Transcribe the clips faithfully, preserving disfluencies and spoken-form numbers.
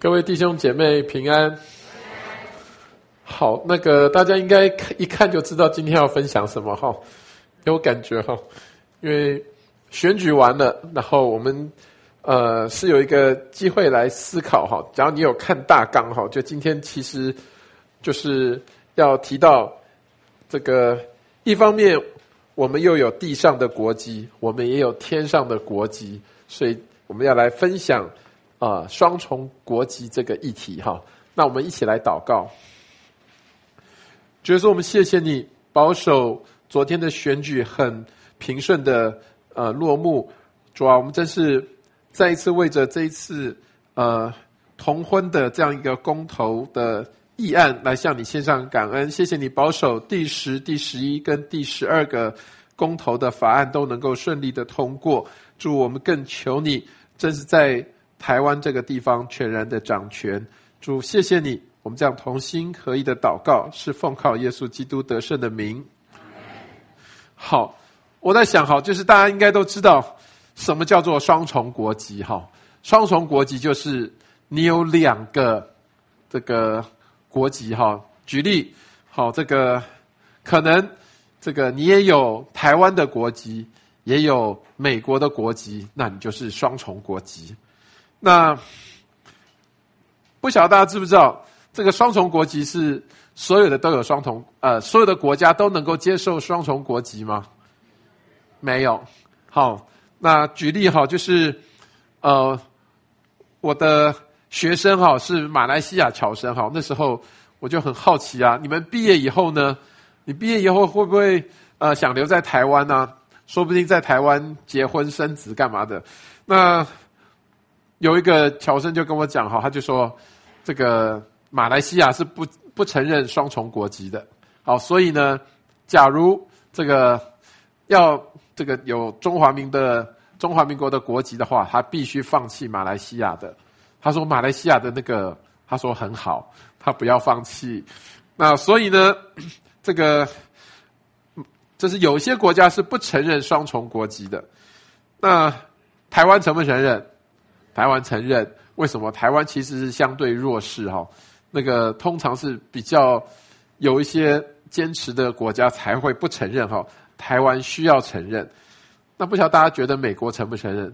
各位弟兄姐妹平安。好，那个大家应该一看就知道今天要分享什么哈，有感觉哈，因为选举完了，然后我们呃是有一个机会来思考哈。假如你有看大纲哈，就今天其实就是要提到这个，一方面我们又有地上的国籍，我们也有天上的国籍，所以我们要来分享啊、呃、双重国籍这个议题哈。那我们一起来祷告。主耶稣，我们谢谢你保守昨天的选举很平顺的呃落幕。主啊，我们真是再一次为着这一次呃同婚的这样一个公投的议案来向你献上感恩。谢谢你保守第十、第十一跟第十二个公投的法案都能够顺利的通过。主，我们更求你真是在台湾这个地方全然的掌权。主，谢谢你，我们这样同心合一的祷告是奉靠耶稣基督得胜的名。好，我在想好，就是大家应该都知道什么叫做双重国籍哈。双重国籍就是你有两个这个国籍哈。举例，好，这个可能这个你也有台湾的国籍，也有美国的国籍，那你就是双重国籍。那不晓得大家知不知道，这个双重国籍是所有的都有双重呃，所有的国家都能够接受双重国籍吗？没有。好，那举例哈，就是呃，我的学生哈是马来西亚侨生哈，那时候我就很好奇啊，你们毕业以后呢，你毕业以后会不会呃想留在台湾呢？说不定在台湾结婚生子干嘛的？那有一个侨生就跟我讲哈，他就说这个马来西亚是不不承认双重国籍的。好，所以呢，假如这个要这个有中华民的中华民国的国籍的话，他必须放弃马来西亚的。他说马来西亚的那个，他说很好，他不要放弃。那所以呢，这个就是有些国家是不承认双重国籍的。那台湾承不承认？台湾承认。为什么？台湾其实是相对弱势哈，那个通常是比较有一些坚持的国家才会不承认哈，台湾需要承认。那不晓得大家觉得美国承不承认？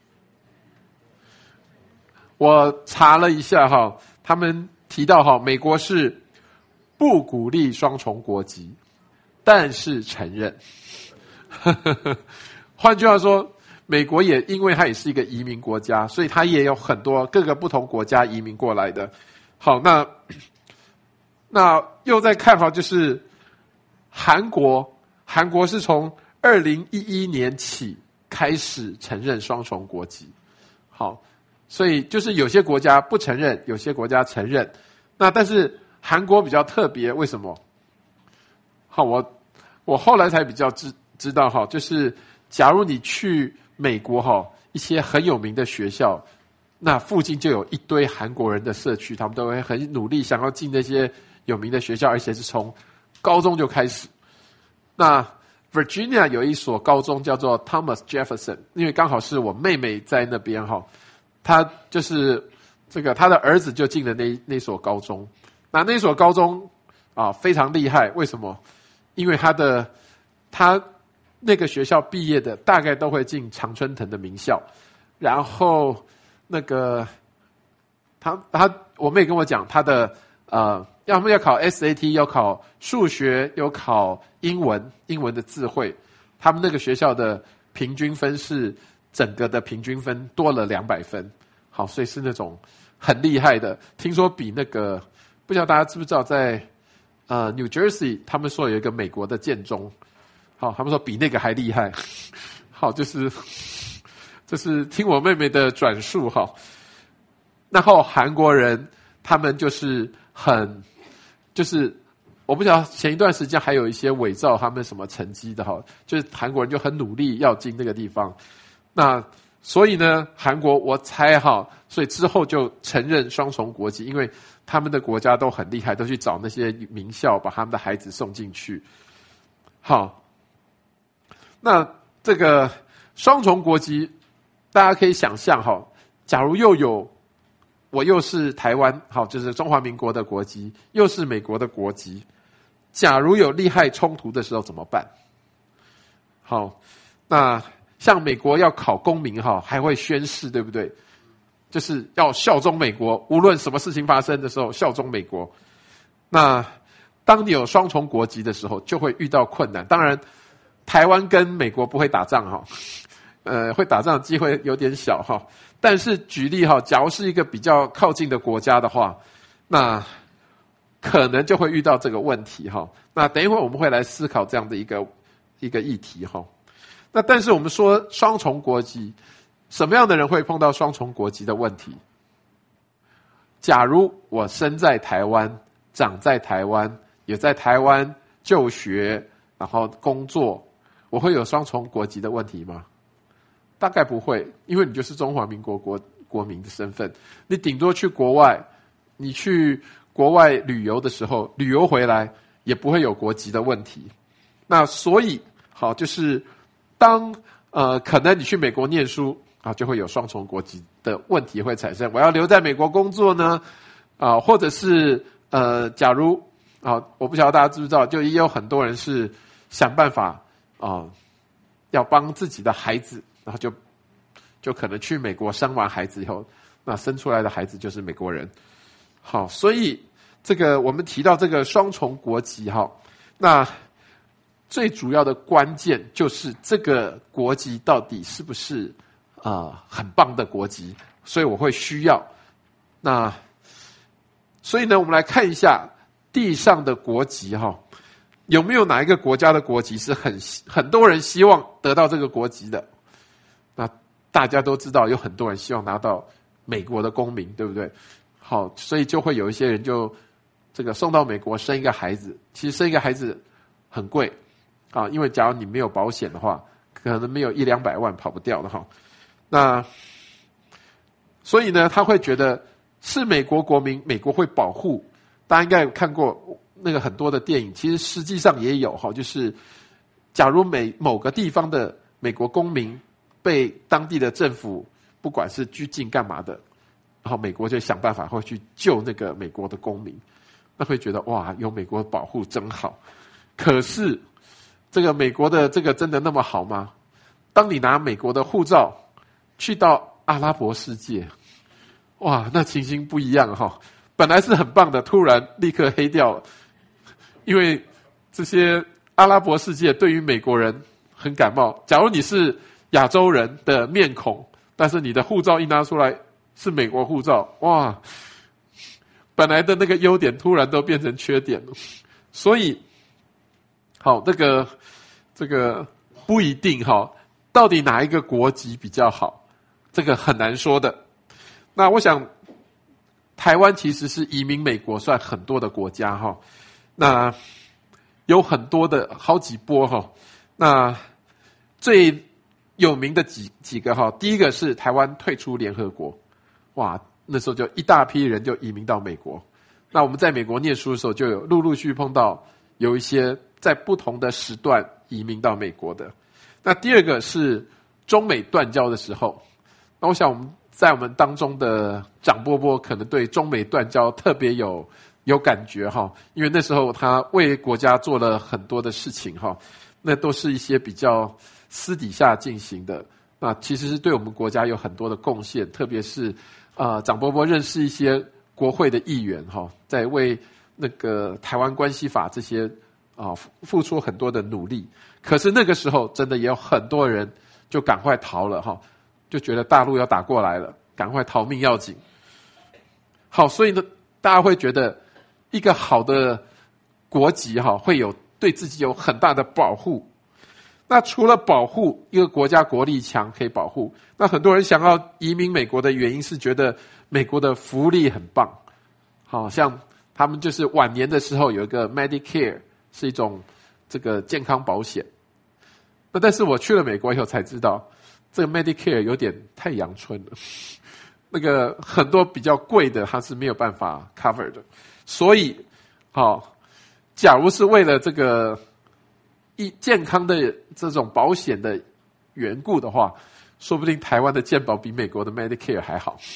我查了一下哈，他们提到哈，美国是不鼓励双重国籍，但是承认。换句话说，美国也因为它也是一个移民国家，所以它也有很多各个不同国家移民过来的。好，那那又再看哈，就是韩国，韩国是从二零一一年起开始承认双重国籍。好，所以就是有些国家不承认，有些国家承认。那但是韩国比较特别，为什么？好，我我后来才比较知知道哈，就是假如你去美国哈，一些很有名的学校，那附近就有一堆韩国人的社区，他们都会很努力想要进那些有名的学校，而且是从高中就开始。那 Virginia 有一所高中叫做 Thomas Jefferson， 因为刚好是我妹妹在那边哈，她就是这个她的儿子就进了那那所高中。那那所高中啊非常厉害，为什么？因为他的他那个学校毕业的大概都会进常春藤的名校，然后那个他他我妹跟我讲，他的呃要么要考 S A T， 要考数学，有考英文，英文的字汇，他们那个学校的平均分是整个的平均分多了两百分。好，所以是那种很厉害的。听说比那个不知道大家知不知道，在呃 New Jersey 他们说有一个美国的建中。好，他们说比那个还厉害。好，就是就是听我妹妹的转述哈。然后韩国人他们就是很就是我不晓得前一段时间还有一些伪造他们什么成绩的哈，就是韩国人就很努力要进那个地方。那所以呢，韩国我猜哈，所以之后就承认双重国籍，因为他们的国家都很厉害，都去找那些名校把他们的孩子送进去。好。那这个双重国籍，大家可以想象哈，假如又有我又是台湾，好，就是中华民国的国籍，又是美国的国籍，假如有利害冲突的时候怎么办？好，那像美国要考公民哈，还会宣誓，对不对？就是要效忠美国，无论什么事情发生的时候效忠美国。那当你有双重国籍的时候，就会遇到困难。当然，台湾跟美国不会打仗哈，呃，会打仗的机会有点小哈。但是举例哈，假如是一个比较靠近的国家的话，那可能就会遇到这个问题哈。那等一会儿我们会来思考这样的一个一个议题哈。那但是我们说双重国籍，什么样的人会碰到双重国籍的问题？假如我生在台湾，长在台湾，也在台湾就学，然后工作，我会有双重国籍的问题吗？大概不会，因为你就是中华民国国国民的身份，你顶多去国外，你去国外旅游的时候，旅游回来也不会有国籍的问题。那所以，好，就是当呃，可能你去美国念书啊，就会有双重国籍的问题会产生。我要留在美国工作呢，啊，或者是呃，假如啊，我不晓得大家知不知道，就也有很多人是想办法啊，要帮自己的孩子。然后就就可能去美国生完孩子以后，那生出来的孩子就是美国人。好，所以这个我们提到这个双重国籍哈，那最主要的关键就是这个国籍到底是不是啊、呃、很棒的国籍，所以我会需要。那所以呢，我们来看一下地上的国籍哈，有没有哪一个国家的国籍是很很多人希望得到这个国籍的？那大家都知道，有很多人希望拿到美国的公民，对不对？好，所以就会有一些人就这个送到美国生一个孩子。其实生一个孩子很贵啊，因为假如你没有保险的话，可能没有一两百万跑不掉的哈。那所以呢，他会觉得是美国国民，美国会保护。大家应该有看过那个很多的电影，其实实际上也有哈，就是假如美某个地方的美国公民被当地的政府不管是拘禁干嘛的，然后美国就想办法会去救那个美国的公民，那会觉得哇，有美国保护真好。可是这个美国的这个真的那么好吗？当你拿美国的护照去到阿拉伯世界，哇，那情形不一样哈。本来是很棒的，突然立刻黑掉了，因为这些阿拉伯世界对于美国人很感冒。假如你是亚洲人的面孔，但是你的护照一拿出来是美国护照，哇，本来的那个优点突然都变成缺点了。所以好，这个这个不一定哈，到底哪一个国籍比较好，这个很难说的。那我想台湾其实是移民美国算很多的国家哈，那有很多的好几波哈。那最有名的几几个哈，第一个是台湾退出联合国，哇，那时候就一大批人就移民到美国。那我们在美国念书的时候，就有陆陆续续碰到有一些在不同的时段移民到美国的。那第二个是中美断交的时候，那我想我们在我们当中的长波波可能对中美断交特别有有感觉哈，因为那时候他为国家做了很多的事情哈，那都是一些比较私底下进行的，那其实是对我们国家有很多的贡献，特别是啊、呃，长波波认识一些国会的议员哈，在为那个台湾关系法这些啊付出很多的努力。可是那个时候真的也有很多人就赶快逃了哈，就觉得大陆要打过来了，赶快逃命要紧。好，所以呢，大家会觉得一个好的国籍哈，会有对自己有很大的保护。那除了保护一个国家国力强可以保护，那很多人想要移民美国的原因是觉得美国的福利很棒，好像他们就是晚年的时候有一个 Medicare 是一种这个健康保险。那但是我去了美国以后才知道，这个 Medicare 有点太阳春了，那个很多比较贵的它是没有办法 cover 的。所以好，假如是为了这个一健康的这种保险的缘故的话，说不定台湾的健保比美国的 Medicare 还好。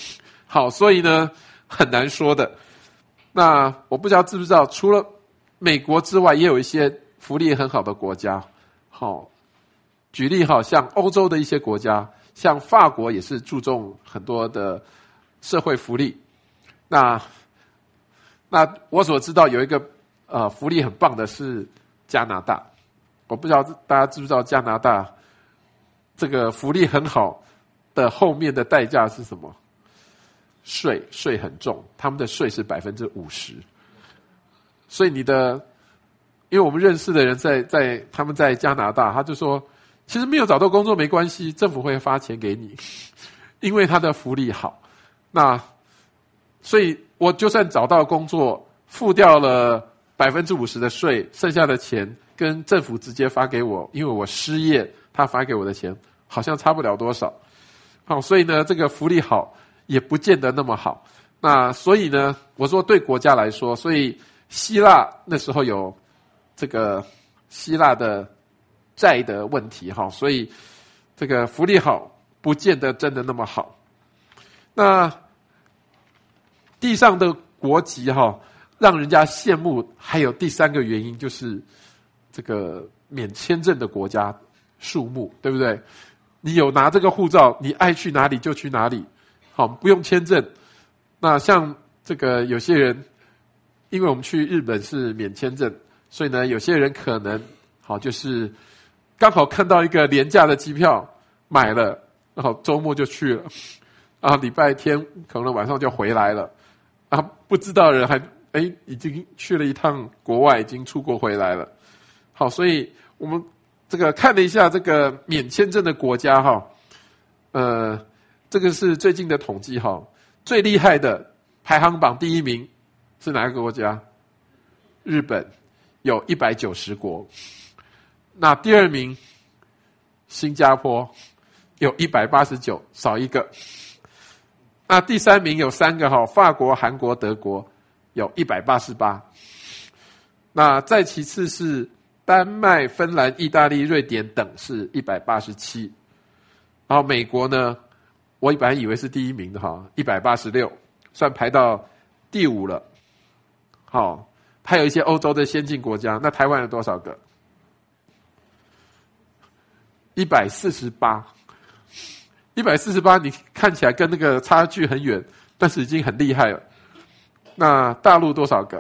好，所以呢很难说的。那我不知道知不知道，除了美国之外，也有一些福利很好的国家。好，举例哈，像欧洲的一些国家，像法国也是注重很多的社会福利。那那我所知道有一个呃福利很棒的是加拿大，我不知道大家知不知道加拿大这个福利很好的后面的代价是什么？税税很重，他们的税是百分之五十，所以你的，因为我们认识的人在在他们在加拿大，他就说，其实没有找到工作没关系，政府会发钱给你，因为他的福利好。那所以我就算找到工作，付掉了百分之五十的税，剩下的钱跟政府直接发给我，因为我失业，他发给我的钱好像差不了多少。好，所以呢，这个福利好。也不见得那么好。那所以呢，我说对国家来说，所以希腊那时候有这个希腊的债的问题哈，所以这个福利好不见得真的那么好。那地上的国籍哈，让人家羡慕，还有第三个原因就是这个免签证的国家数目，对不对？你有拿这个护照，你爱去哪里就去哪里。好，不用签证。那像这个有些人，因为我们去日本是免签证，所以呢，有些人可能好就是刚好看到一个廉价的机票买了，然后周末就去了，啊，礼拜天可能晚上就回来了，啊，不知道的人还哎已经去了一趟国外，已经出国回来了。好，所以我们这个看了一下这个免签证的国家哈，呃。这个是最近的统计哈，最厉害的排行榜第一名是哪个国家？日本，有一百九十国。那第二名新加坡有一百八十九，少一个。那第三名有三个哈，法国、韩国、德国有一百八十八。那再其次是丹麦、芬兰、意大利、瑞典等是一百八十七。然后美国呢？我本来以为是第一名的哈，一百八十六，算排到第五了。好，还有一些欧洲的先进国家，那台湾有多少个？一百四十八，一百四十八，你看起来跟那个差距很远，但是已经很厉害了。那大陆多少个？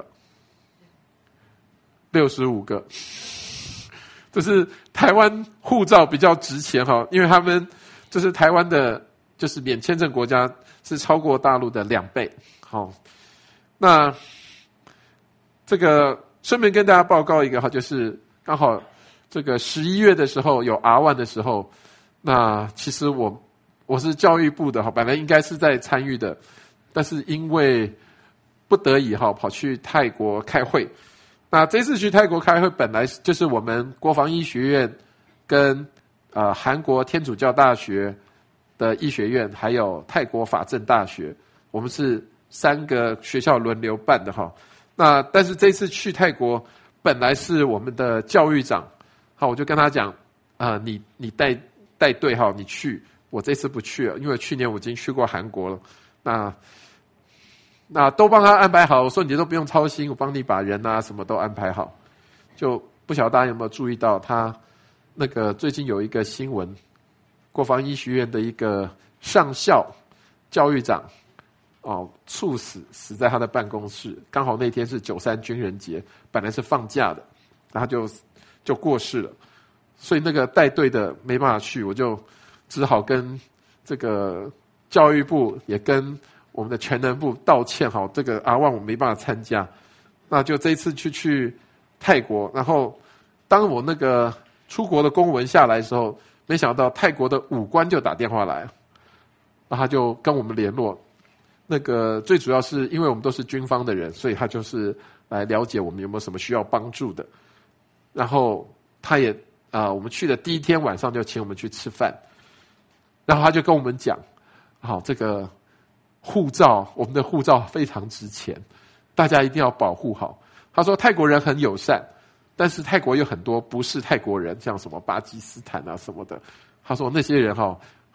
六十五个。就是台湾护照比较值钱哈，因为他们就是台湾的。就是免签证国家是超过大陆的两倍。好，那这个顺便跟大家报告一个哈，就是刚好这个十一月的时候有 R 一 的时候，那其实我我是教育部的哈，本来应该是在参与的，但是因为不得已哈，跑去泰国开会。那这次去泰国开会，本来就是我们国防医学院跟呃韩国天主教大学。的医学院还有泰国法政大学，我们是三个学校轮流办的哈。那但是这次去泰国，本来是我们的教育长，好，我就跟他讲，啊、呃，你你带带队哈，你去，我这次不去了，因为去年我已经去过韩国了。那那都帮他安排好，我说你都不用操心，我帮你把人啊什么都安排好。就不晓得大家有没有注意到，他那个最近有一个新闻。国防医学院的一个上校教育长哦，猝死死在他的办公室，刚好那天是九三军人节，本来是放假的，然后就就过世了，所以那个带队的没办法去，我就只好跟这个教育部也跟我们的全能部道歉，好，这个阿旺我没办法参加，那就这一次去去泰国，然后当我那个出国的公文下来的时候。没想到泰国的武官就打电话来，然后他就跟我们联络。那个最主要是因为我们都是军方的人，所以他就是来了解我们有没有什么需要帮助的。然后他也啊、呃，我们去的第一天晚上就请我们去吃饭，然后他就跟我们讲，好，这个护照，我们的护照非常值钱，大家一定要保护好。他说泰国人很友善。但是泰国有很多不是泰国人，像什么巴基斯坦啊什么的。他说那些人哈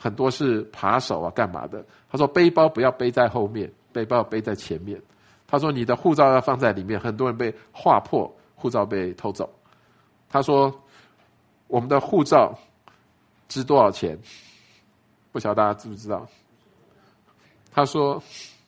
很多是扒手啊干嘛的。他说背包不要背在后面，背包要背在前面。他说你的护照要放在里面，很多人被划破，护照被偷走。他说我们的护照值多少钱？不晓得大家知不知道？他说，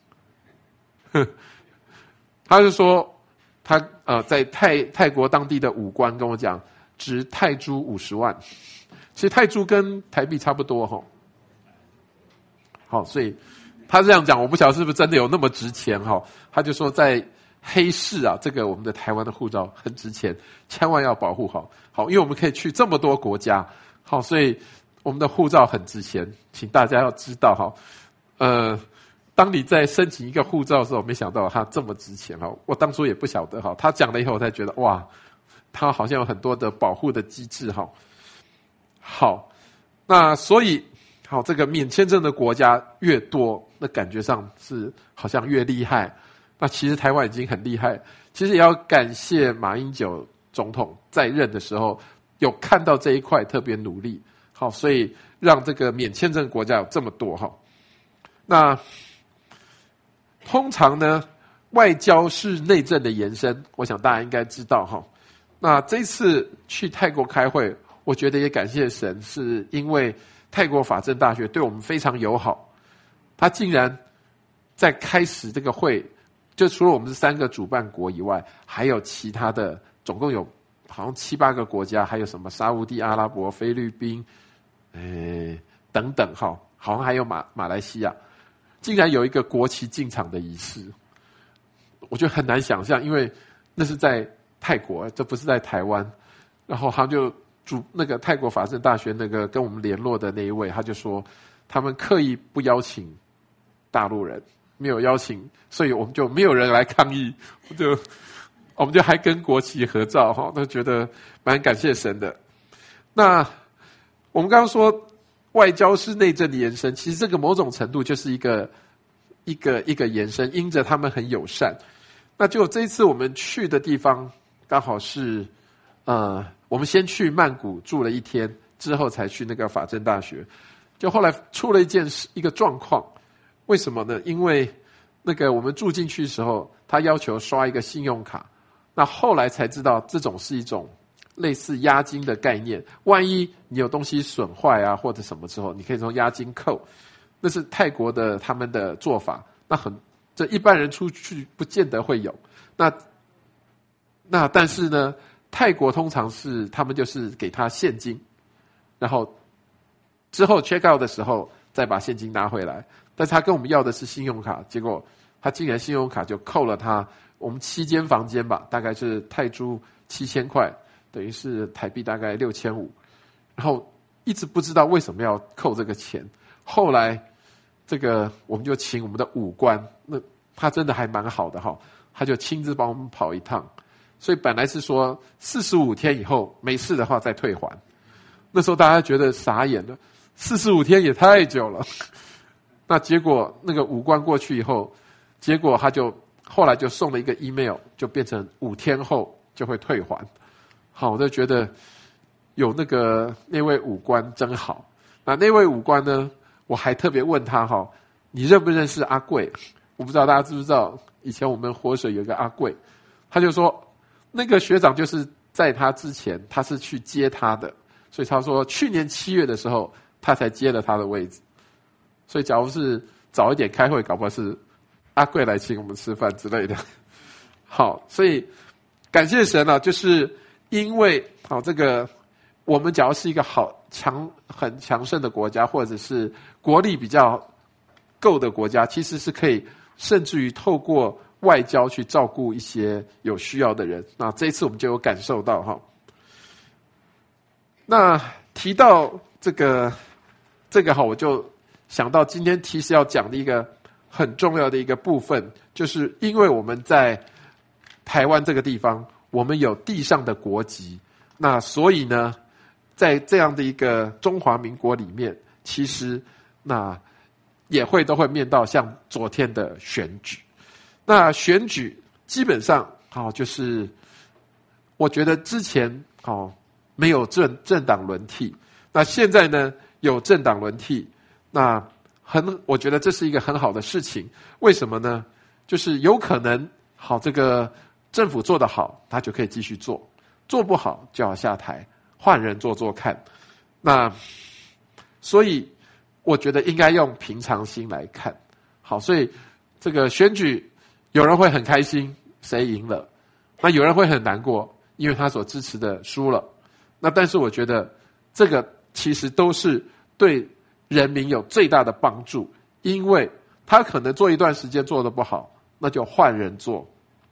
他是说他呃在泰泰国当地的武官跟我讲，值泰铢五十万。其实泰铢跟台币差不多哈。好，所以他这样讲，我不晓得是不是真的有那么值钱哈。他就说在黑市啊，这个我们的台湾的护照很值钱，千万要保护好。好，因为我们可以去这么多国家，好，所以我们的护照很值钱，请大家要知道哈。呃，当你在申请一个护照的时候，没想到它这么值钱哈。我当初也不晓得哈，他讲了以后我才觉得哇，他好像有很多的保护的机制哈。好，那所以好，这个免签证的国家越多，那感觉上是好像越厉害。那其实台湾已经很厉害，其实也要感谢马英九总统在任的时候有看到这一块，特别努力。好，所以让这个免签证国家有这么多哈。那通常呢，外交是内政的延伸，我想大家应该知道哈。那这次去泰国开会，我觉得也感谢神，是因为泰国法政大学对我们非常友好，他竟然在开始这个会，就除了我们这三个主办国以外，还有其他的，总共有好像七八个国家，还有什么沙烏地阿拉伯、菲律宾，诶等等哈，好像还有马马来西亚，竟然有一个国旗进场的仪式，我觉得很难想象，因为那是在泰国，这不是在台湾。然后他就主那个泰国法政大学那个跟我们联络的那一位，他就说他们刻意不邀请大陆人，没有邀请，所以我们就没有人来抗议，我就我们就还跟国旗合照哈，都觉得蛮感谢神的。那我们刚刚说外交是内政的延伸，其实这个某种程度就是一个一个一个延伸，因着他们很友善。那就这一次我们去的地方刚好是呃，我们先去曼谷住了一天，之后才去那个法政大学。就后来出了一件事，一个状况，为什么呢？因为那个我们住进去的时候，他要求刷一个信用卡，那后来才知道这种是一种类似押金的概念，万一你有东西损坏啊或者什么之后，你可以从押金扣，那是泰国的他们的做法。那很这一般人出去不见得会有。那那但是呢，泰国通常是他们就是给他现金，然后之后 check out 的时候再把现金拿回来。但是他跟我们要的是信用卡，结果他竟然信用卡就扣了他我们七间房间吧，大概是泰铢七千块，等于是台币大概六千五。然后一直不知道为什么要扣这个钱。后来这个我们就请我们的武官，那他真的还蛮好的哈，他就亲自帮我们跑一趟。所以本来是说四十五天以后没事的话再退还。那时候大家觉得傻眼了，四十五天也太久了。那结果那个武官过去以后，结果他就后来就送了一个 email， 就变成五天后就会退还。好，我就觉得有那个那位武官真好。那那位武官呢，我还特别问他哈，你认不认识阿贵？我不知道大家知不知道，以前我们活水有一个阿贵，他就说那个学长就是在他之前他是去接他的，所以他说去年七月的时候他才接了他的位置。所以假如是早一点开会，搞不好是阿贵来请我们吃饭之类的。好，所以感谢神啊，就是因为好这个我们假如是一个好强很强盛的国家，或者是国力比较够的国家，其实是可以甚至于透过外交去照顾一些有需要的人。那这一次我们就有感受到哈。那提到这个这个哈，我就想到今天其实要讲的一个很重要的一个部分，就是因为我们在台湾这个地方，我们有地上的国籍，那所以呢，在这样的一个中华民国里面，其实那也会都会面到像昨天的选举。那选举基本上好，就是我觉得之前好没有政政党轮替，那现在呢有政党轮替。 那很，我觉得这是一个很好的事情。为什么呢？就是有可能，好，这个政府做得好，他就可以继续做；做不好就要下台，换人做做看。那所以我觉得应该用平常心来看。好，所以这个选举，有人会很开心，谁赢了；那有人会很难过，因为他所支持的输了。那但是我觉得这个其实都是对人民有最大的帮助，因为他可能做一段时间做得不好，那就换人做。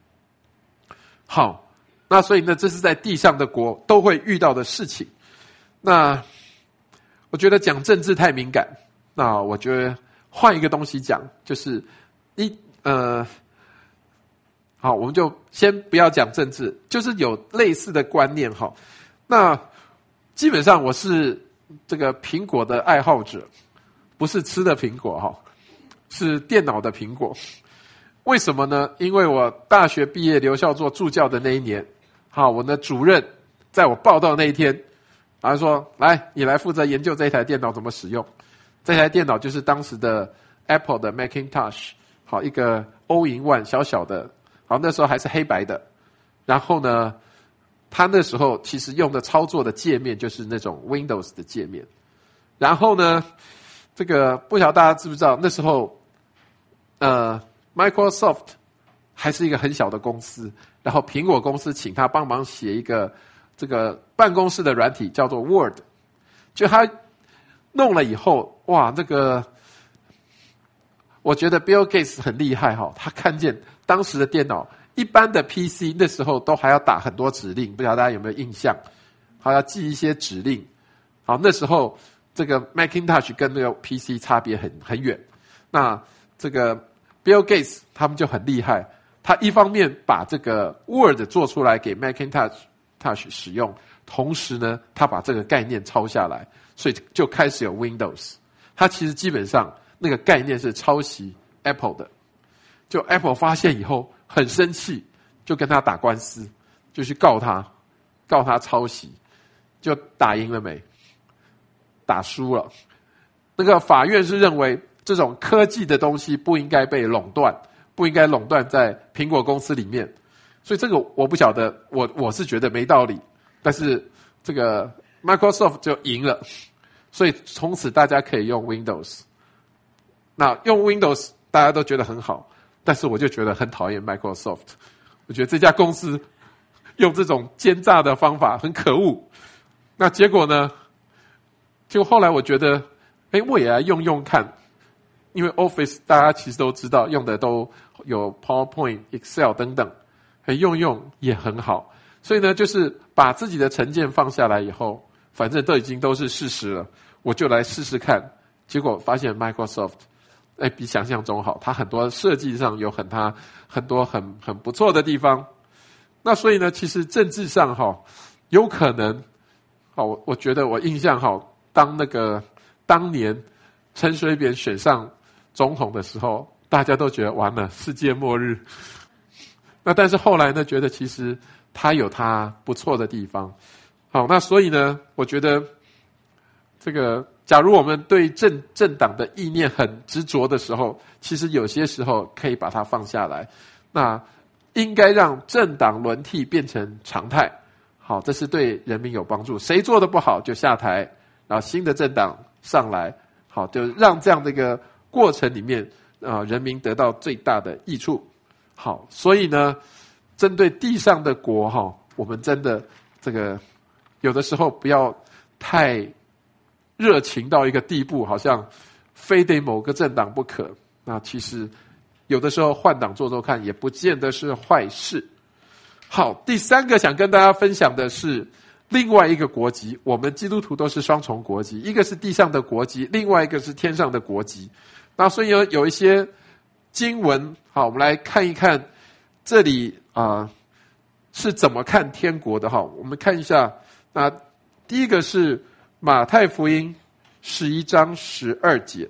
好，那所以呢，这是在地上的国都会遇到的事情。那我觉得讲政治太敏感，那我觉得换一个东西讲，就是一呃，好，我们就先不要讲政治，就是有类似的观念哈。那基本上我是这个苹果的爱好者，不是吃的苹果哈，是电脑的苹果。为什么呢？因为我大学毕业留校做助教的那一年，好，我的主任在我报到那一天，然后说：“来，你来负责研究这台电脑怎么使用。”这台电脑就是当时的 Apple 的 Macintosh， 好，一个 All-in-one 小小的，好，那时候还是黑白的。然后呢，他那时候其实用的操作的界面就是那种 Windows 的界面。然后呢，这个不晓得大家知不知道，那时候呃 Microsoft 还是一个很小的公司，然后苹果公司请他帮忙写一个这个办公室的软体叫做 Word， 就他弄了以后，哇，这个我觉得 Bill Gates 很厉害哈，他看见当时的电脑，一般的 P C 那时候都还要打很多指令，不知道大家有没有印象？还要记一些指令。好，那时候这个 Macintosh 跟那个 P C 差别很很远。那这个 Bill Gates 他们就很厉害，他一方面把这个 Word 做出来给 Macintosh 使用，同时呢，他把这个概念抄下来，所以就开始有 Windows。他其实基本上那个概念是抄袭 Apple 的，就 Apple 发现以后很生气，就跟他打官司，就去告他，告他抄袭，就打赢了没？打输了。那个法院是认为这种科技的东西不应该被垄断，不应该垄断在苹果公司里面，所以这个我不晓得，我我是觉得没道理，但是这个 Microsoft 就赢了，所以从此大家可以用 Windows。那用 Windows 大家都觉得很好，但是我就觉得很讨厌 Microsoft， 我觉得这家公司用这种奸诈的方法很可恶。那结果呢？就后来我觉得，哎，我也来用用看，因为 Office 大家其实都知道，用的都有 PowerPoint、Excel 等等，用用也很好。所以呢，就是把自己的成见放下来以后，反正都已经都是事实了，我就来试试看。结果发现 Microsoft， 哎，比想象中好，它很多设计上有很它很多很很不错的地方。那所以呢，其实政治上哈，有可能，好，我我觉得我印象好。当那个当年陈水扁选上总统的时候，大家都觉得完了，世界末日。那但是后来呢，觉得其实他有他不错的地方。好，那所以呢，我觉得这个，假如我们对政政党的意念很执着的时候，其实有些时候可以把它放下来。那应该让政党轮替变成常态。好，这是对人民有帮助。谁做得不好就下台。然后新的政党上来，好，就让这样的一个过程里面，啊、呃，人民得到最大的益处。好，所以呢，针对地上的国哈，我们真的这个有的时候不要太热情到一个地步，好像非得某个政党不可。那其实有的时候换党做做看，也不见得是坏事。好，第三个想跟大家分享的是。另外一个国籍，我们基督徒都是双重国籍，一个是地上的国籍，另外一个是天上的国籍。那所以有有一些经文，好，我们来看一看这里啊、呃、是怎么看天国的哈。我们看一下，那第一个是马太福音十一章十二节，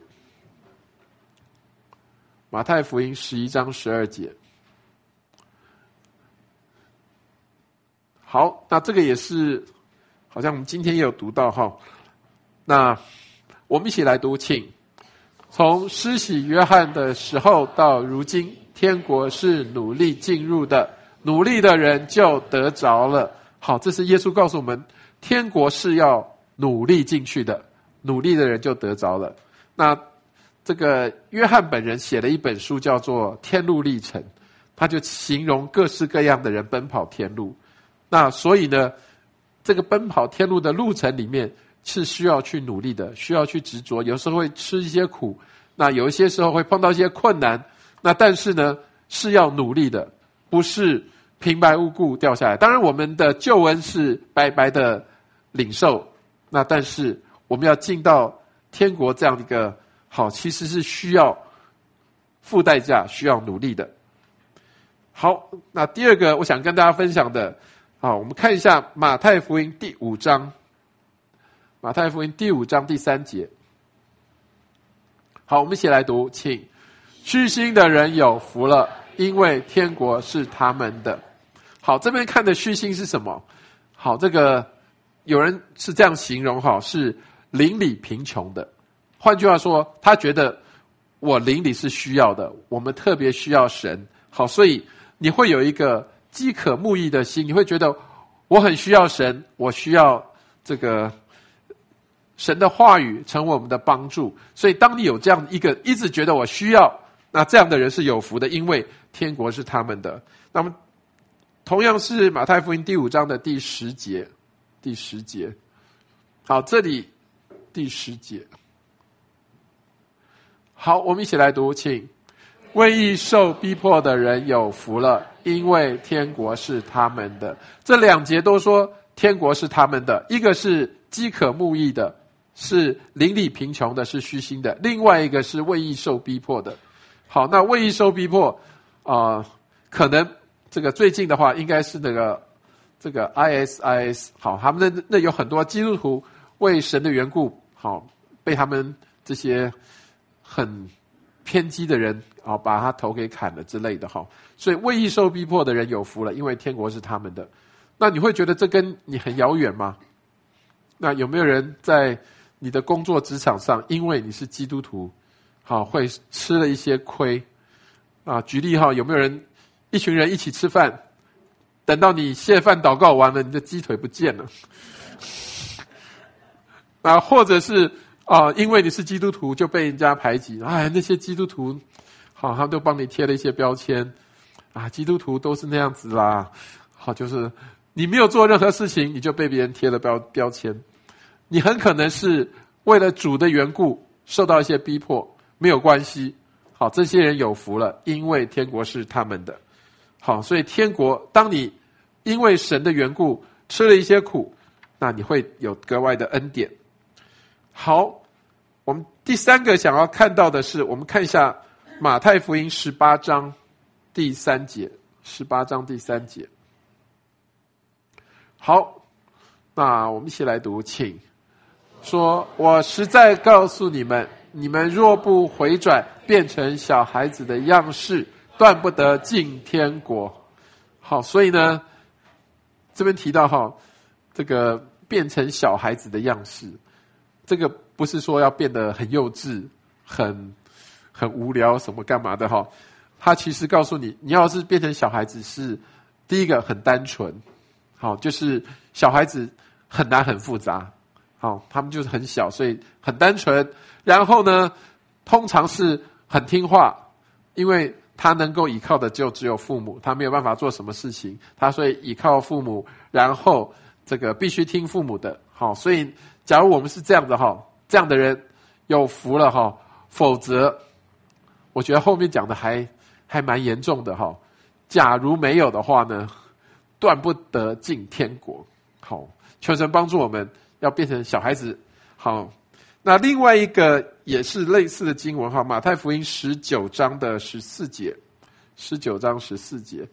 马太福音十一章十二节。好，那这个也是，好像我们今天也有读到哈。那我们一起来读，请从施洗约翰的时候到如今，天国是努力进入的，努力的人就得着了。好，这是耶稣告诉我们，天国是要努力进去的，努力的人就得着了。那这个约翰本人写了一本书叫做《天路历程》，他就形容各式各样的人奔跑天路。那所以呢，这个奔跑天路的路程里面是需要去努力的，需要去执着，有时候会吃一些苦，那有一些时候会碰到一些困难，那但是呢是要努力的，不是平白无故掉下来。当然我们的救恩是白白的领受，那但是我们要进到天国这样一个好，其实是需要付代价，需要努力的。好，那第二个我想跟大家分享的，好，我们看一下马太福音第五章，马太福音第五章第三节。好，我们一起来读，请。虚心的人有福了，因为天国是他们的。好，这边看的虚心是什么？好，这个有人是这样形容，哈，是邻里贫穷的。换句话说，他觉得我邻里是需要的，我们特别需要神。好，所以你会有一个饥渴慕义的心，你会觉得我很需要神，我需要这个神的话语成为我们的帮助。所以当你有这样一个一直觉得我需要，那这样的人是有福的，因为天国是他们的。那么同样是马太福音第五章的第十节，第十节。好，这里第十节。好，我们一起来读，请。为义受逼迫的人有福了，因为天国是他们的。这两节都说天国是他们的，一个是饥渴慕义的，是邻里贫穷的，是虚心的；另外一个是为义受逼迫的。好，那为义受逼迫啊、呃，可能这个最近的话，应该是那个这个 I S I S。好，他们那那有很多基督徒为神的缘故，好被他们这些很偏激的人啊、哦，把他头给砍了之类的哈。所以为义受逼迫的人有福了，因为天国是他们的。那你会觉得这跟你很遥远吗？那有没有人在你的工作职场上，因为你是基督徒，好会吃了一些亏啊？举例哈，有没有人一群人一起吃饭，等到你谢饭祷告完了，你的鸡腿不见了啊？或者是啊，因为你是基督徒就被人家排挤，哎，那些基督徒好，他们都帮你贴了一些标签啊，基督徒都是那样子啦。好，就是你没有做任何事情，你就被别人贴了标标签。你很可能是为了主的缘故受到一些逼迫，没有关系。好，这些人有福了，因为天国是他们的。好，所以天国，当你因为神的缘故吃了一些苦，那你会有格外的恩典。好，我们第三个想要看到的是，我们看一下马太福音十八章第三节，十八章第三节。好，那我们一起来读，请。说，我实在告诉你们，你们若不回转，变成小孩子的样式，断不得进天国。好，所以呢，这边提到哈，这个变成小孩子的样式，这个不是说要变得很幼稚、很很无聊什么干嘛的哈。他其实告诉你，你要是变成小孩子，是第一个很单纯，好，就是小孩子很难很复杂。好，他们就是很小，所以很单纯。然后呢，通常是很听话，因为他能够依靠的就只有父母，他没有办法做什么事情，他所以依靠父母，然后这个必须听父母的。好，所以假如我们是这样的哈，这样的人有福了哈。否则，我觉得后面讲的还还蛮严重的哈。假如没有的话呢，断不得进天国。好，求神帮助我们。要变成小孩子。好，那另外一个也是类似的经文哈，马太福音十九章的十四节，十九章十四节。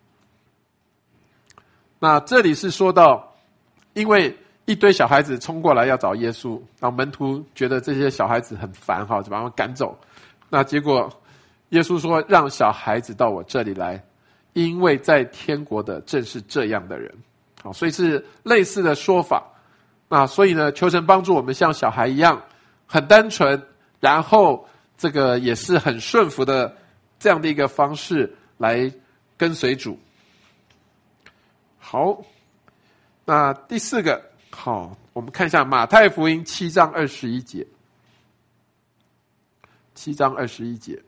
那这里是说到，因为一堆小孩子冲过来要找耶稣，然后门徒觉得这些小孩子很烦哈，就把他们赶走。那结果耶稣说，让小孩子到我这里来，因为在天国的正是这样的人。好，所以是类似的说法。那所以呢，求神帮助我们像小孩一样很单纯，然后这个也是很顺服的这样的一个方式来跟随主。好，那第四个，好，我们看一下马太福音七章二十一节。七章二十一节。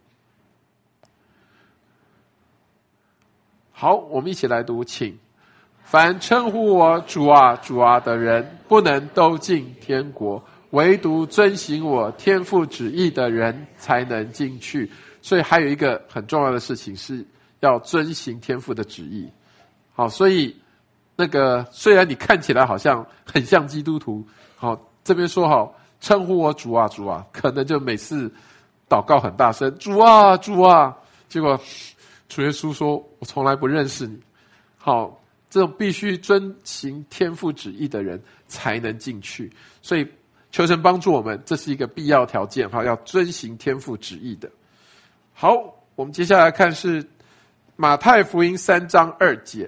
好，我们一起来读，请。凡称呼我主啊主啊的人，不能都进天国，唯独遵行我天父旨意的人才能进去。所以还有一个很重要的事情，是要遵行天父的旨意。好，所以那个虽然你看起来好像很像基督徒，好，这边说好称呼我主啊主啊，可能就每次祷告很大声，主啊主啊，结果主耶稣说我从来不认识你。好，这种必须遵行天父旨意的人才能进去，所以求神帮助我们，这是一个必要条件，好，要遵行天父旨意的。好，我们接下来看是马太福音三章二节。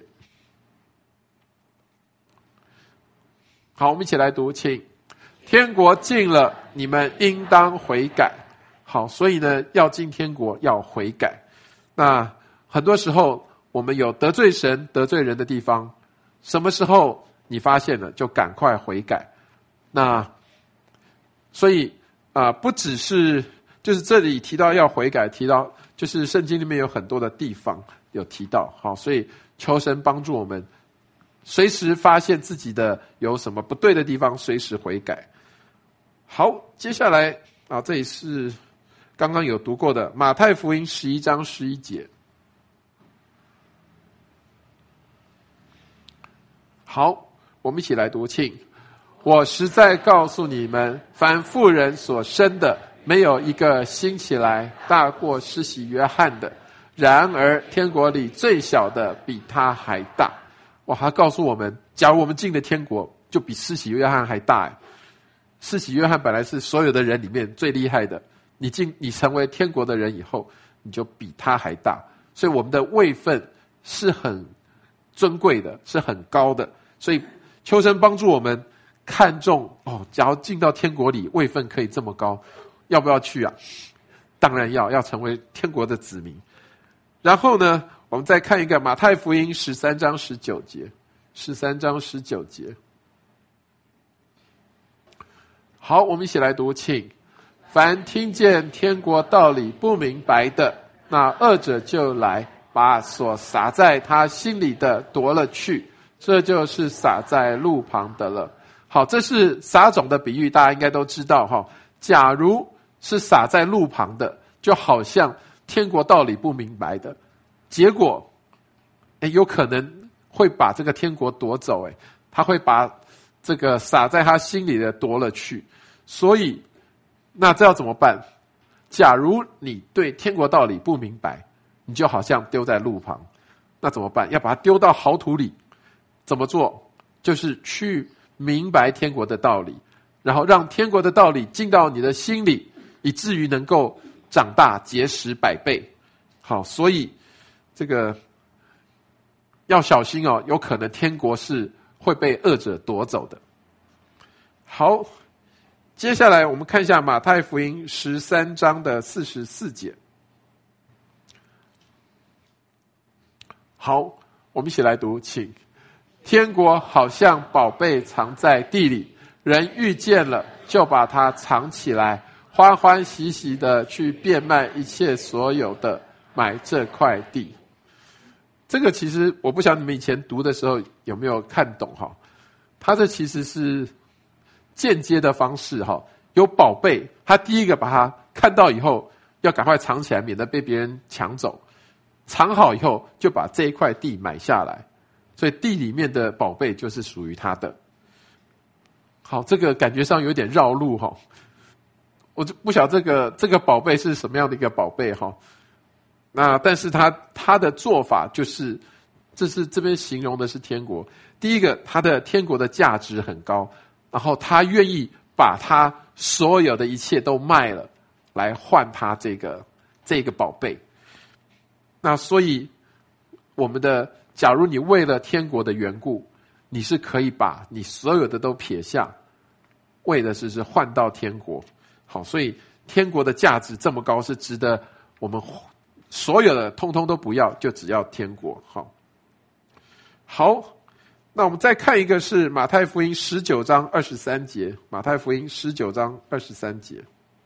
好，我们一起来读，请。天国近了，你们应当悔改。好，所以呢，要进天国要悔改。那很多时候我们有得罪神得罪人的地方，什么时候你发现了就赶快悔改。那所以啊、呃，不只是就是这里提到要悔改，提到就是圣经里面有很多的地方有提到。好，所以求神帮助我们随时发现自己的有什么不对的地方，随时悔改。好，接下来啊，这里是刚刚有读过的马太福音十一章十一节。好，我们一起来读，请。我实在告诉你们，凡妇人所生的，没有一个兴起来大过施洗约翰的，然而天国里最小的比他还大。哇，他告诉我们，假如我们进了天国，就比施洗约翰还大。施洗约翰本来是所有的人里面最厉害的，你进你成为天国的人以后，你就比他还大。所以我们的位分是很尊贵的，是很高的。所以求神帮助我们看重哦，假如进到天国里位分可以这么高，要不要去啊？当然要，要成为天国的子民。然后呢，我们再看一个马太福音十三章十九节。十三章十九节。好，我们一起来读，请。凡听见天国道理不明白的，那恶者就来，把所撒在他心里的夺了去，这就是撒在路旁的了。好，这是撒种的比喻，大家应该都知道哈。假如是撒在路旁的，就好像天国道理不明白的，结果诶有可能会把这个天国夺走，诶他会把这个撒在他心里的夺了去。所以那这要怎么办？假如你对天国道理不明白，你就好像丢在路旁，那怎么办？要把它丢到好土里。怎么做？就是去明白天国的道理，然后让天国的道理进到你的心里，以至于能够长大结实百倍。好，所以这个要小心哦，有可能天国是会被恶者夺走的。好，接下来我们看一下马太福音十三章的四十四节。好，我们一起来读，请。天国好像宝贝藏在地里，人遇见了就把它藏起来，欢欢喜喜的去变卖一切所有的，买这块地。这个其实我不晓得你们以前读的时候有没有看懂哈？它这其实是间接的方式哈，有宝贝，他第一个把它看到以后，要赶快藏起来，免得被别人抢走。藏好以后，就把这一块地买下来，所以地里面的宝贝就是属于他的。好，这个感觉上有点绕路哈，我就不晓得这个这个宝贝是什么样的一个宝贝哈。那但是他他的做法就是，这是这边形容的是天国。第一个，他的天国的价值很高，然后他愿意把他所有的一切都卖了，来换他这个这个宝贝。那所以我们的，假如你为了天国的缘故，你是可以把你所有的都撇下，为的是是换到天国。好，所以天国的价值这么高，是值得我们所有的通通都不要，就只要天国。好，好，那我们再看一个是马太福音十九章二十三节，马太福音十九章二十三节。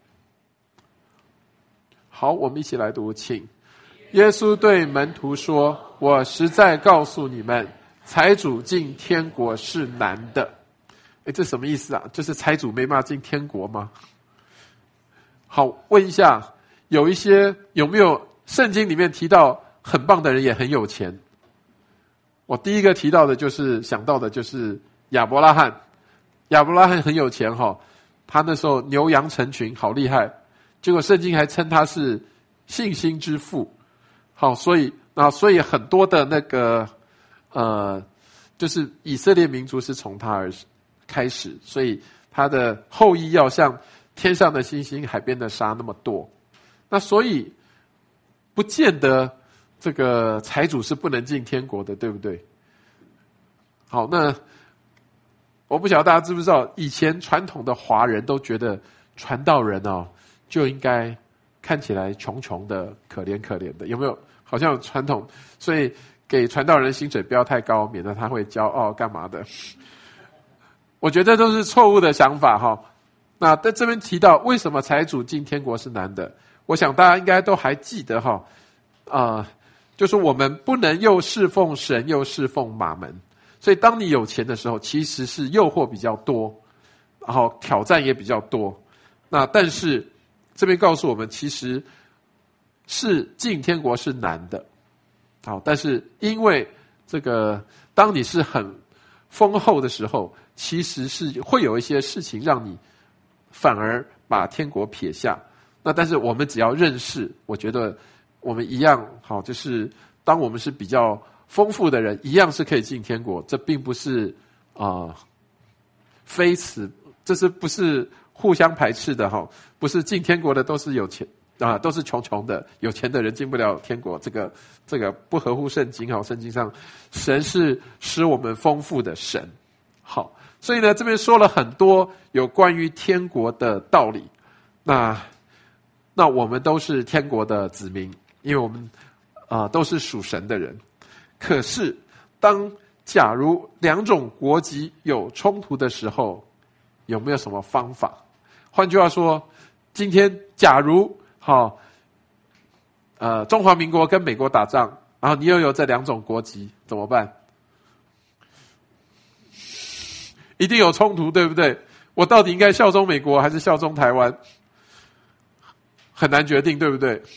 好，我们一起来读，请。耶稣对门徒说：我实在告诉你们，财主进天国是难的。诶，这什么意思啊？就是财主没办法进天国吗？好，问一下，有一些有没有圣经里面提到很棒的人也很有钱？我第一个提到的就是想到的就是亚伯拉罕，亚伯拉罕很有钱哈，他那时候牛羊成群，好厉害。结果圣经还称他是信心之父。好，所以啊，所以很多的那个呃，就是以色列民族是从他而开始，所以他的后裔要像天上的星星、海边的沙那么多。那所以不见得这个财主是不能进天国的，对不对？好，那我不晓得大家知不知道，以前传统的华人都觉得传道人哦就应该看起来穷穷的、可怜可怜的，有没有？好像传统，所以给传道人薪水不要太高，免得他会骄傲干嘛的。我觉得都是错误的想法哈。那在这边提到为什么财主进天国是难的，我想大家应该都还记得哈，啊、呃，就是我们不能又侍奉神又侍奉马门，所以当你有钱的时候，其实是诱惑比较多，然后挑战也比较多。那但是这边告诉我们，其实是进天国是难的。好，但是因为这个，当你是很丰厚的时候，其实是会有一些事情让你反而把天国撇下。那但是我们只要认识，我觉得我们一样好，就是当我们是比较丰富的人，一样是可以进天国。这并不是啊、呃、非此，这是不是互相排斥的哈？不是进天国的都是有钱啊，都是穷穷的，有钱的人进不了天国。这个这个不合乎圣经哈。圣经上，神是使我们丰富的神。好，所以呢，这边说了很多有关于天国的道理。那那我们都是天国的子民，因为我们啊、呃、都是属神的人。可是，当假如两种国籍有冲突的时候，有没有什么方法？换句话说，今天假如好，呃，中华民国跟美国打仗，然后你又有这两种国籍，怎么办？一定有冲突，对不对？我到底应该效忠美国还是效忠台湾？很难决定，对不对？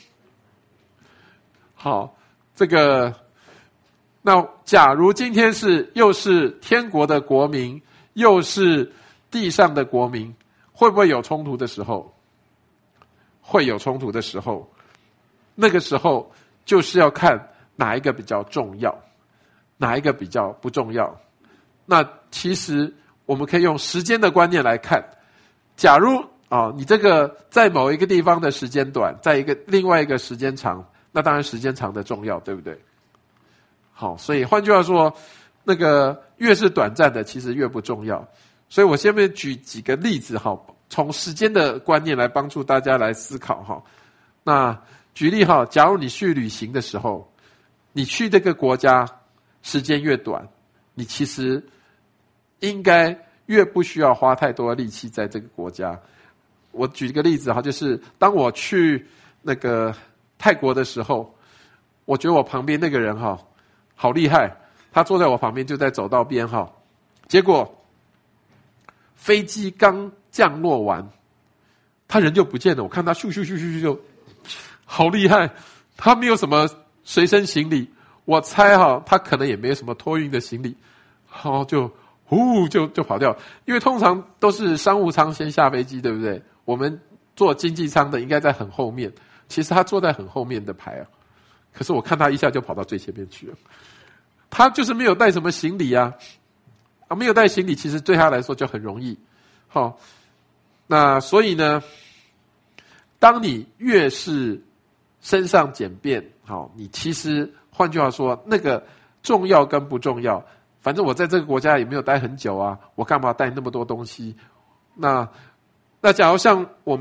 好，这个，那假如今天是又是天国的国民，又是地上的国民，会不会有冲突的时候？会有冲突的时候，那个时候就是要看哪一个比较重要，哪一个比较不重要。那其实我们可以用时间的观念来看，假如啊、哦，你这个在某一个地方的时间短，在一个另外一个时间长，那当然时间长的重要，对不对？好，所以换句话说，那个越是短暂的，其实越不重要。所以我下面举几个例子哈，从时间的观念来帮助大家来思考哈。那举例哈，假如你去旅行的时候，你去这个国家时间越短，你其实应该越不需要花太多的力气在这个国家。我举一个例子哈，就是当我去那个泰国的时候，我觉得我旁边那个人哈好厉害，他坐在我旁边就在走道边哈，结果飞机刚降落完，他人就不见了。我看他咻咻咻咻咻就好厉害，他没有什么随身行李，我猜哈他可能也没有什么托运的行李，好就呼就就跑掉。因为通常都是商务舱先下飞机，对不对？我们坐经济舱的应该在很后面，其实他坐在很后面的排啊。可是我看他一下就跑到最前面去了，他就是没有带什么行李啊，啊没有带行李，其实对他来说就很容易。好，那所以呢，当你越是身上简便，好，你其实换句话说，那个重要跟不重要，反正我在这个国家也没有待很久啊，我干嘛带那么多东西？那那假如像我们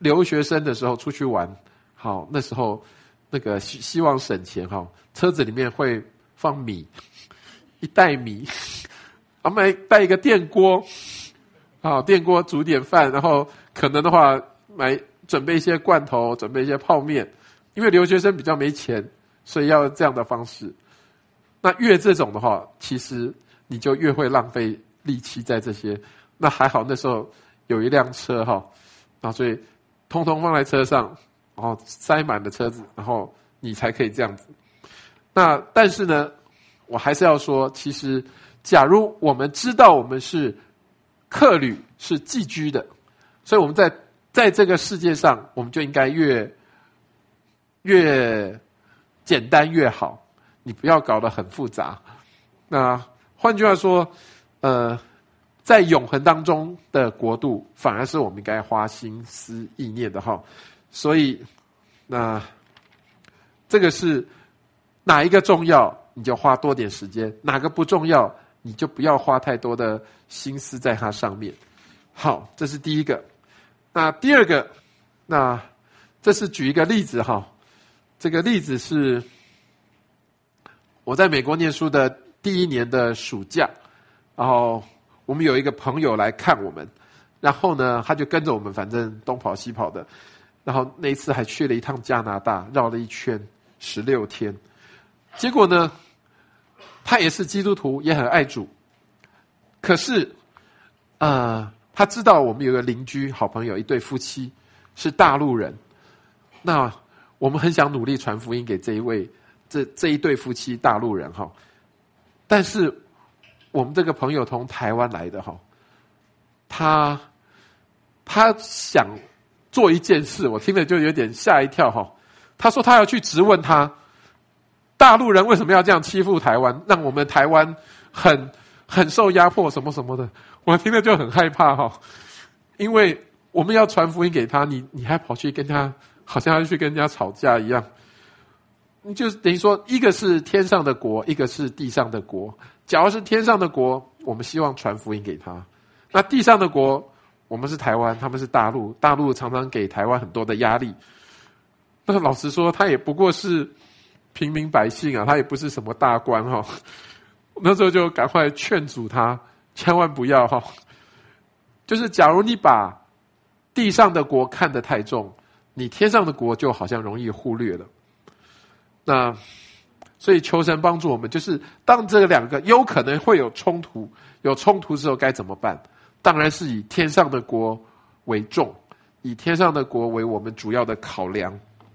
留学生的时候出去玩，好，那时候那个希希望省钱哈，车子里面会放米，一袋米，我们还带一个电锅，好，电锅煮点饭，然后可能的话买准备一些罐头，准备一些泡面，因为留学生比较没钱，所以要这样的方式。那越这种的话，其实你就越会浪费力气在这些。那还好那时候有一辆车哈，然后所以通通放在车上，然后塞满了车子，然后你才可以这样子。那但是呢，我还是要说，其实假如我们知道我们是客旅，是寄居的，所以我们在在这个世界上，我们就应该越越简单越好。你不要搞得很复杂。那换句话说，呃，在永恒当中的国度，反而是我们应该花心思意念的哈。所以，那这个是哪一个重要，你就花多点时间；哪个不重要，你就不要花太多的心思在它上面。好，这是第一个。那第二个，那这是举一个例子哈。这个例子是我在美国念书的第一年的暑假，然后我们有一个朋友来看我们，然后呢，他就跟着我们，反正东跑西跑的，然后那一次还去了一趟加拿大，绕了一圈十六天。结果呢，他也是基督徒，也很爱主，可是，呃，他知道我们有个邻居好朋友，一对夫妻是大陆人，那我们很想努力传福音给这一位。这这一对夫妻大陆人哈，但是我们这个朋友从台湾来的哈，他他想做一件事，我听了就有点吓一跳哈。他说他要去质问他，大陆人为什么要这样欺负台湾，让我们台湾很很受压迫什么什么的。我听了就很害怕哈，因为我们要传福音给他，你你还跑去跟他，好像要去跟人家吵架一样。就是等于说，一个是天上的国，一个是地上的国。假如是天上的国，我们希望传福音给他；那地上的国，我们是台湾，他们是大陆，大陆常常给台湾很多的压力。那老实说，他也不过是平民百姓啊，他也不是什么大官哈、哦。那时候就赶快劝阻他，千万不要哈、哦。就是假如你把地上的国看得太重，你天上的国就好像容易忽略了。那所以求神帮助我们，就是当这两个有可能会有冲突，有冲突之后该怎么办？当然是以天上的国为重，以天上的国为我们主要的考量。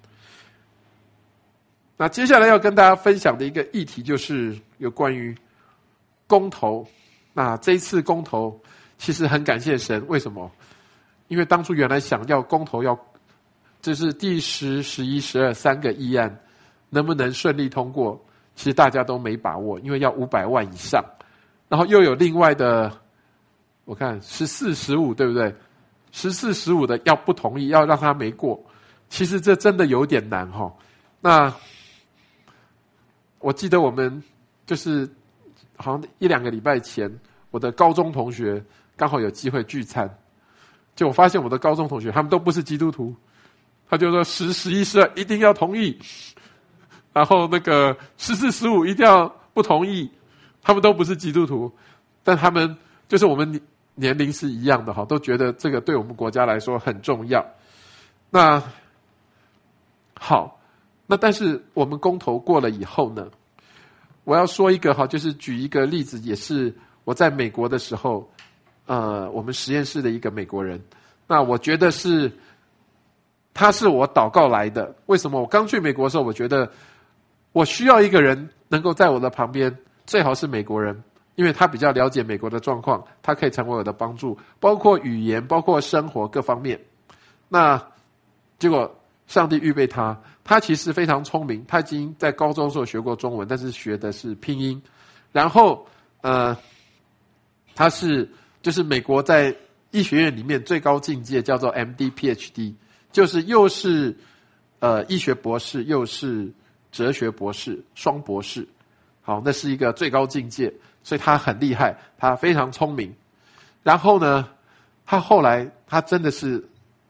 那接下来要跟大家分享的一个议题就是有关于公投。那这一次公投其实很感谢神，为什么？因为当初原来想要公投要，这是第十、十一、十二三个议案。能不能顺利通过？其实大家都没把握，因为要五百万以上，然后又有另外的，我看十四、十五，对不对？十四、十五的要不同意，要让他没过。其实这真的有点难哈。那我记得我们就是好像一两个礼拜前，我的高中同学刚好有机会聚餐，就我发现我的高中同学他们都不是基督徒，他就说十、十一、十二一定要同意。然后那个十四、十五一定要不同意，他们都不是基督徒，但他们就是我们年龄是一样的哈，都觉得这个对我们国家来说很重要。那好，那但是我们公投过了以后呢，我要说一个哈，就是举一个例子，也是我在美国的时候，呃，我们实验室的一个美国人，那我觉得是他是我祷告来的。为什么？我刚去美国的时候，我觉得我需要一个人能够在我的旁边，最好是美国人，因为他比较了解美国的状况，他可以成为我的帮助，包括语言，包括生活各方面。那结果上帝预备他，他其实非常聪明，他已经在高中的时候学过中文，但是学的是拼音。然后呃，他是就是美国在医学院里面最高境界叫做 M D P H D， 就是又是呃医学博士，又是哲学博士，双博士。好，那是一个最高境界，所以他很厉害，他非常聪明。然后呢，他后来他真的是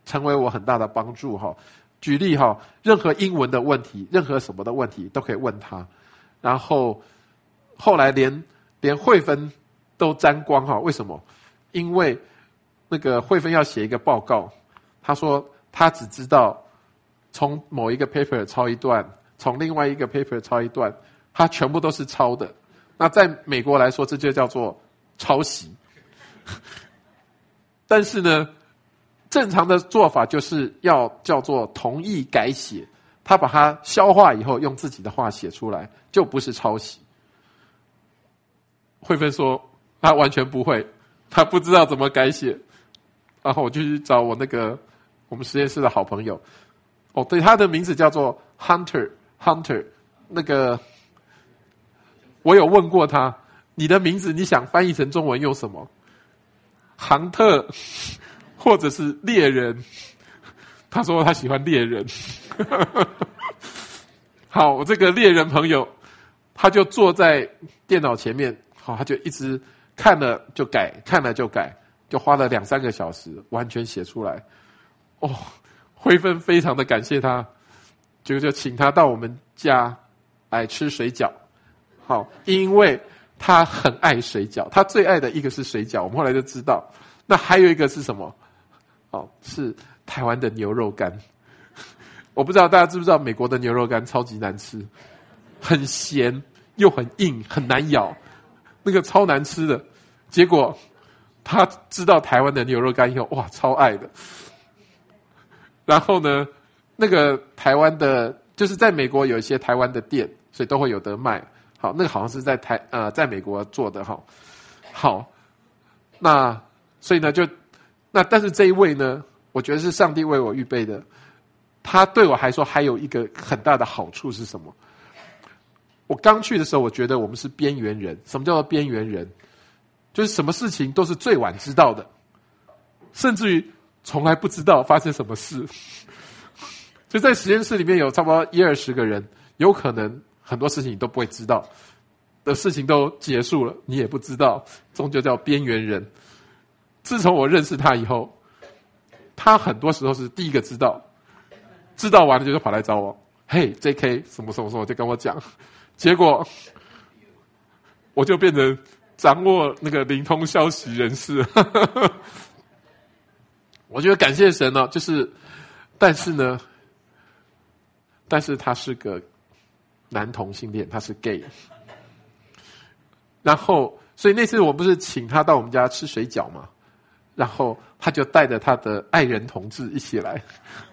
成为我很大的帮助哈。举例哈，任何英文的问题，任何什么的问题都可以问他。然后后来连连慧芬都沾光哈，为什么？因为那个慧芬要写一个报告，他说他只知道从某一个 paper 抄一段，从另外一个 paper 抄一段，他全部都是抄的。那在美国来说，这就叫做抄袭。但是呢，正常的做法就是要叫做同意改写，他把它消化以后，用自己的话写出来，就不是抄袭。慧芬说他完全不会，他不知道怎么改写。然后我就去找我那个我们实验室的好朋友，哦，对，他的名字叫做 Hunter Hunter。那个我有问过他，你的名字你想翻译成中文用什么？杭特或者是猎人？他说他喜欢猎人。好，我这个猎人朋友，他就坐在电脑前面，好，他就一直看了就改，看了就改，就花了两三个小时，完全写出来。哦，慧芬非常的感谢他，就就请他到我们家来吃水饺。好，因为他很爱水饺，他最爱的一个是水饺，我们后来就知道。那还有一个是什么？哦，是台湾的牛肉干。我不知道大家知不知道，美国的牛肉干超级难吃，很咸又很硬，很难咬，那个超难吃的。结果他知道台湾的牛肉干以后，哇，超爱的。然后呢，那个台湾的，就是在美国有一些台湾的店，所以都会有得卖。好，那个好像是在台呃，在美国做的哈。好，那所以呢，就那但是这一位呢，我觉得是上帝为我预备的。他对我来说还有一个很大的好处是什么？我刚去的时候，我觉得我们是边缘人。什么叫做边缘人？就是什么事情都是最晚知道的，甚至于从来不知道发生什么事。就在实验室里面有差不多一二十个人，有可能很多事情你都不会知道的事情都结束了，你也不知道，这种就叫边缘人。自从我认识他以后，他很多时候是第一个知道，知道完了就跑来找我，嘿 J K 什么什么什么，就跟我讲，结果我就变成掌握那个灵通消息人士。我觉得感谢神呢，就是但是呢但是他是个男同性恋，他是 gay。 然后所以那次我不是请他到我们家吃水饺嘛，然后他就带着他的爱人同志一起来。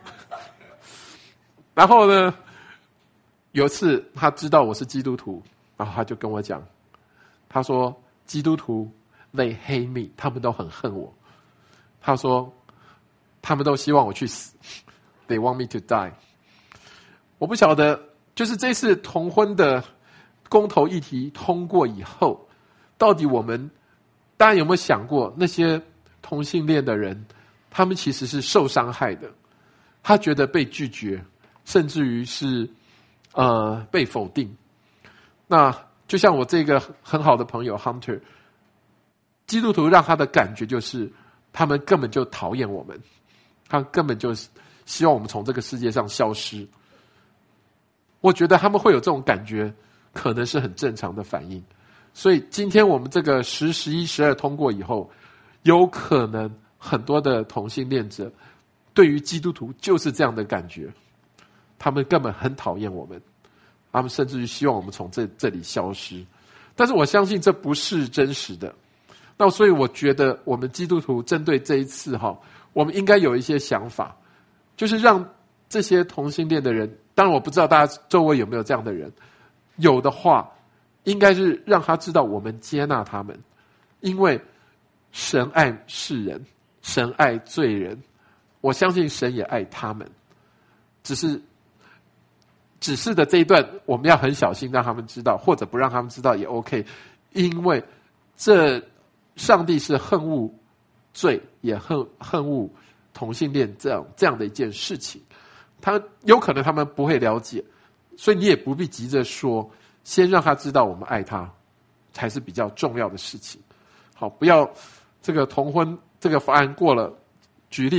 然后呢，有一次他知道我是基督徒，然后他就跟我讲，他说基督徒 they hate me， 他们都很恨我。他说他们都希望我去死， they want me to die。 我不晓得就是这次同婚的公投议题通过以后，到底我们大家有没有想过，那些同性恋的人他们其实是受伤害的，他觉得被拒绝，甚至于是呃被否定。那就像我这个很好的朋友 Hunter， 基督徒让他的感觉就是他们根本就讨厌我们，他们根本就希望我们从这个世界上消失。我觉得他们会有这种感觉，可能是很正常的反应。所以今天我们这个十、十一、十二通过以后，有可能很多的同性恋者对于基督徒就是这样的感觉，他们根本很讨厌我们，他们甚至于希望我们从这这里消失。但是我相信这不是真实的。那所以我觉得我们基督徒针对这一次哈，我们应该有一些想法，就是让这些同性恋的人，当然我不知道大家周围有没有这样的人，有的话应该是让他知道我们接纳他们，因为神爱世人，神爱罪人，我相信神也爱他们，只是指示的这一段我们要很小心让他们知道，或者不让他们知道也 OK。 因为这上帝是恨恶罪，也恨恨恶同性恋这样这样的一件事情，他有可能他们不会了解，所以你也不必急着说，先让他知道我们爱他才是比较重要的事情。好，不要这个同婚这个法案过了，举例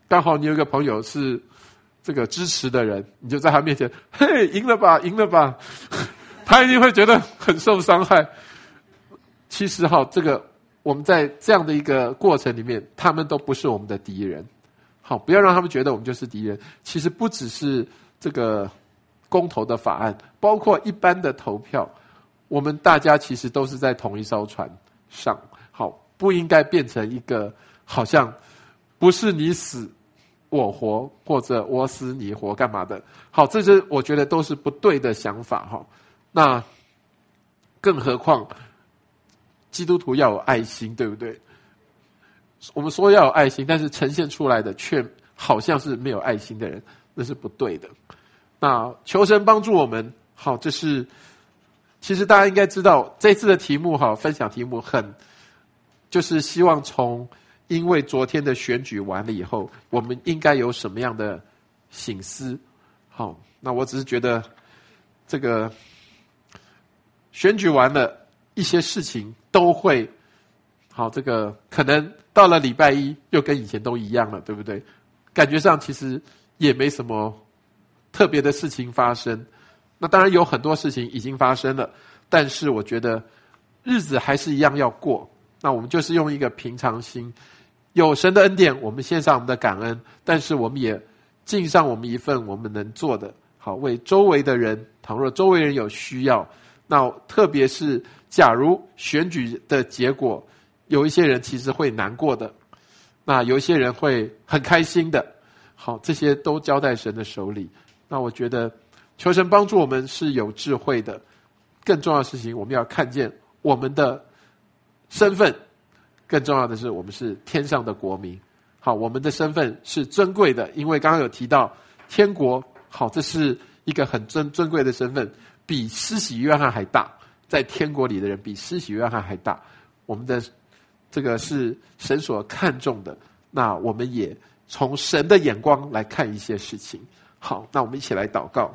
刚好你有一个朋友是这个支持的人，你就在他面前，嘿，赢了吧，赢了吧，他一定会觉得很受伤害。其实哈，这个我们在这样的一个过程里面，他们都不是我们的敌人。好，不要让他们觉得我们就是敌人。其实不只是这个公投的法案，包括一般的投票，我们大家其实都是在同一艘船上。好，不应该变成一个好像不是你死我活，或者我死你活干嘛的。好，这些我觉得都是不对的想法哈。那更何况基督徒要有爱心，对不对？我们说要有爱心，但是呈现出来的却好像是没有爱心的人，那是不对的。那求神帮助我们。好，这是其实大家应该知道，这次的题目好，分享题目很就是希望从因为昨天的选举完了以后，我们应该有什么样的省思。好，那我只是觉得这个选举完了，一些事情都会好，这个可能到了礼拜一又跟以前都一样了，对不对？感觉上其实也没什么特别的事情发生。那当然有很多事情已经发生了，但是我觉得日子还是一样要过。那我们就是用一个平常心，有神的恩典，我们献上我们的感恩，但是我们也尽上我们一份我们能做的，好，为周围的人，倘若周围人有需要，那特别是假如选举的结果有一些人其实会难过的，那有一些人会很开心的，好，这些都交在神的手里。那我觉得求神帮助我们是有智慧的。更重要的事情，我们要看见我们的身份，更重要的是我们是天上的国民。好，我们的身份是尊贵的，因为刚刚有提到天国，好，这是一个很尊尊贵的身份，比施洗约翰还大，在天国里的人比施洗约翰还大。我们的这个是神所看重的，那我们也从神的眼光来看一些事情。好，那我们一起来祷告。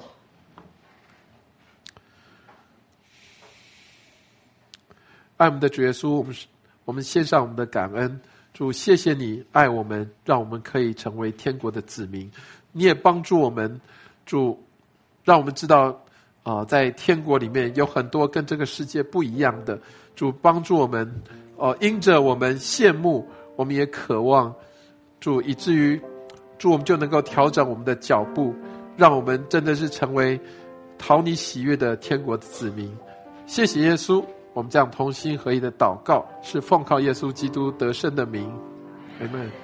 爱我们的主耶稣，我们我们献上我们的感恩。主，谢谢你爱我们，让我们可以成为天国的子民。你也帮助我们，主，让我们知道啊、呃，在天国里面有很多跟这个世界不一样的。主，帮助我们，哦、呃，因着我们羡慕，我们也渴望，主，以至于主我们就能够调整我们的脚步，让我们真的是成为讨你喜悦的天国的子民。谢谢耶稣。我们这样同心合意的祷告，是奉靠耶稣基督得胜的名，阿们。